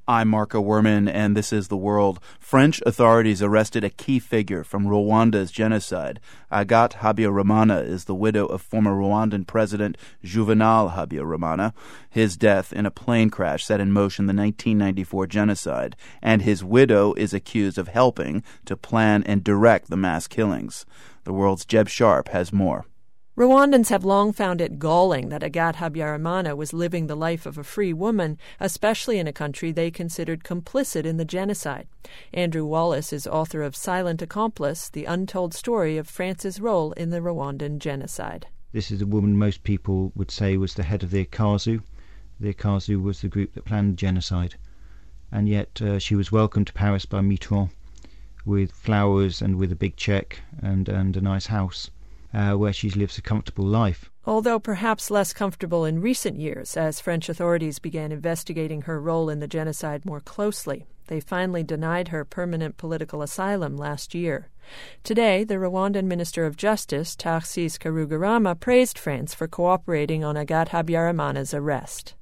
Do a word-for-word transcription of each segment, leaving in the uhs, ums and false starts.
I'm Marco Werman, and this is The World. French authorities arrested a key figure from Rwanda's genocide. Agathe Habyarimana is the widow of former Rwandan President Juvenal Habyarimana. His death in a plane crash set in motion the nineteen ninety-four genocide, and his widow is accused of helping to plan and direct the mass killings. The World's Jeb Sharp has more. Rwandans have long found it galling that Agathe Habyarimana was living the life of a free woman, especially in a country they considered complicit in the genocide. Andrew Wallace is author of Silent Accomplice, The Untold Story of France's Role in the Rwandan Genocide. This is a woman most people would say was the head of the Akazu. The Akazu was the group that planned the genocide. And yet uh, she was welcomed to Paris by Mitterrand with flowers and with a big cheque and, and a nice house. Uh, where she lives a comfortable life. Although perhaps less comfortable in recent years, as French authorities began investigating her role in the genocide more closely. They finally denied her permanent political asylum last year. Today, the Rwandan Minister of Justice, Tarcisse Karugarama, praised France for cooperating on Agathe Habyarimana's arrest.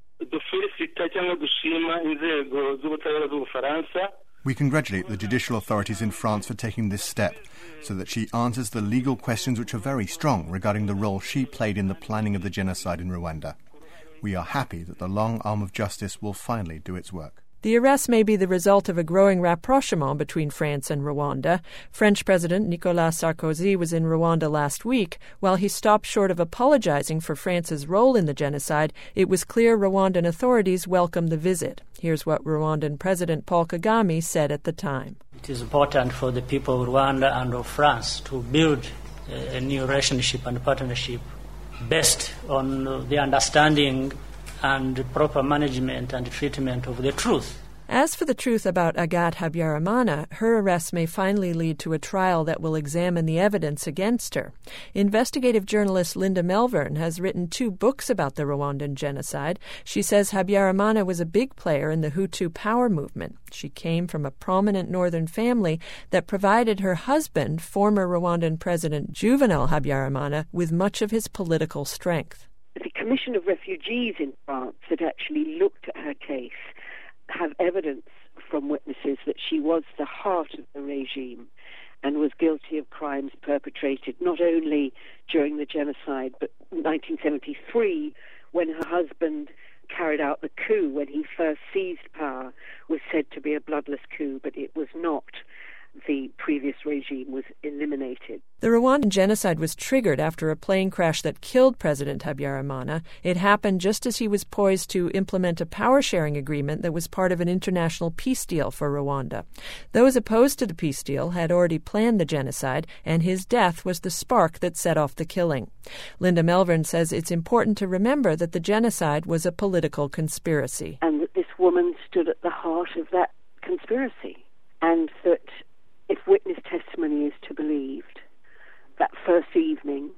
We congratulate the judicial authorities in France for taking this step, so that she answers the legal questions which are very strong regarding the role she played in the planning of the genocide in Rwanda. We are happy that the long arm of justice will finally do its work. The arrest may be the result of a growing rapprochement between France and Rwanda. French President Nicolas Sarkozy was in Rwanda last week. While he stopped short of apologizing for France's role in the genocide, it was clear Rwandan authorities welcomed the visit. Here's what Rwandan President Paul Kagame said at the time. It is important for the people of Rwanda and of France to build a new relationship and partnership based on the understanding and proper management and treatment of the truth. As for the truth about Agathe Habyarimana, her arrest may finally lead to a trial that will examine the evidence against her. Investigative journalist Linda Melvern has written two books about the Rwandan genocide. She says Habyarimana was a big player in the Hutu power movement. She came from a prominent northern family that provided her husband, former Rwandan President Juvenal Habyarimana, with much of his political strength. The Commission of Refugees in France had actually looked at her case, have evidence from witnesses that she was the heart of the regime and was guilty of crimes perpetrated not only during the genocide but in nineteen seventy-three, when her husband carried out the coup, when he first seized power, was said to be a bloodless coup, but it was not. The previous regime was eliminated. The Rwandan genocide was triggered after a plane crash that killed President Habyarimana. It happened just as he was poised to implement a power-sharing agreement that was part of an international peace deal for Rwanda. Those opposed to the peace deal had already planned the genocide, and his death was the spark that set off the killing. Linda Melvern says it's important to remember that the genocide was a political conspiracy. And that this woman stood at the heart of that conspiracy, and that if witness testimony is to be believed, that first evening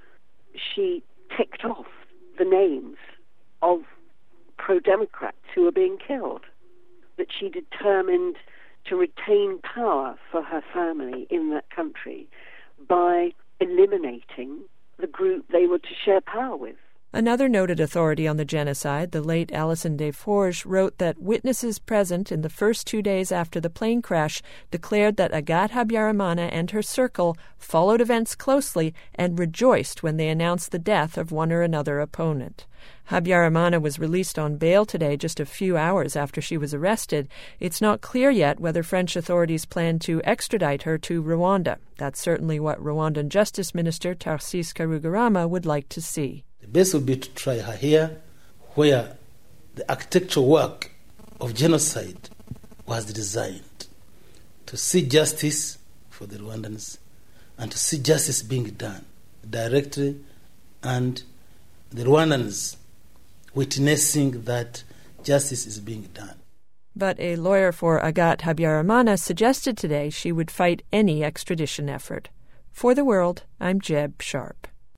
she ticked off the names of pro-democrats who were being killed, that she determined to retain power for her family in that country by eliminating the group they were to share power with. Another noted authority on the genocide, the late Alison Desforges, wrote that witnesses present in the first two days after the plane crash declared that Agathe Habyarimana and her circle followed events closely and rejoiced when they announced the death of one or another opponent. Habyarimana was released on bail today just a few hours after she was arrested. It's not clear yet whether French authorities plan to extradite her to Rwanda. That's certainly what Rwandan Justice Minister Tarcisse Karugarama would like to see. The best would be to try her here, where the architectural work of genocide was designed, to see justice for the Rwandans and to see justice being done directly, and the Rwandans witnessing that justice is being done. But a lawyer for Agathe Habyarimana suggested today she would fight any extradition effort. For The World, I'm Jeb Sharp.